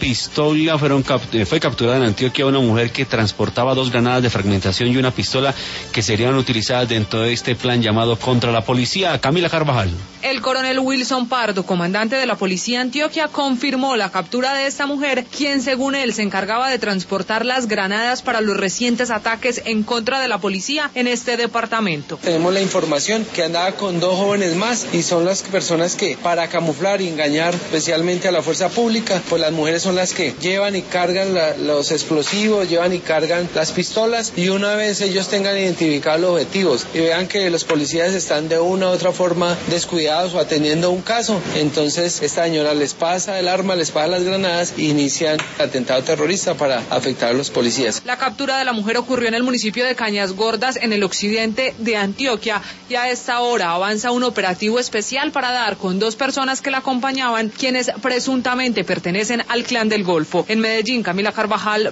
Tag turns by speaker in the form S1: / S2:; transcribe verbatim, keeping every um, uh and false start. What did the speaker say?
S1: pistola. Fueron capt- fue capturada en Antioquia una mujer que transportaba dos granadas de fragmentación y una pistola que serían utilizadas dentro de este plan llamado contra la policía. Camila Carvajal.
S2: El coronel Wilson Pardo, comandante de la policía Antioquia, confirmó la captura de esta mujer, quien según él se encargaba de transportar las granadas para los recientes ataques en contra de la policía en este departamento.
S3: Tenemos la información que andaba con dos jóvenes más y son las personas que, para camuflar y engañar especialmente a la fuerza pública, pues las mujeres son las que llevan y cargan la, los explosivos, llevan y cargan las pistolas, y una vez ellos tengan identificados los objetivos y vean que los policías están de una u otra forma descuidados o atendiendo un caso, entonces esta señora les pasa el arma, les pasa las granadas e inician atentado terrorista para afectar a los policías.
S2: La captura de la mujer ocurrió en el municipio de Cañas Gordas, en el occidente de Antioquia, y a esta hora avanza un operativo especial para dar con dos personas que la acompañaban, quienes presuntamente pertenecen al Clan del Golfo. En Medellín, Camila Carvajal,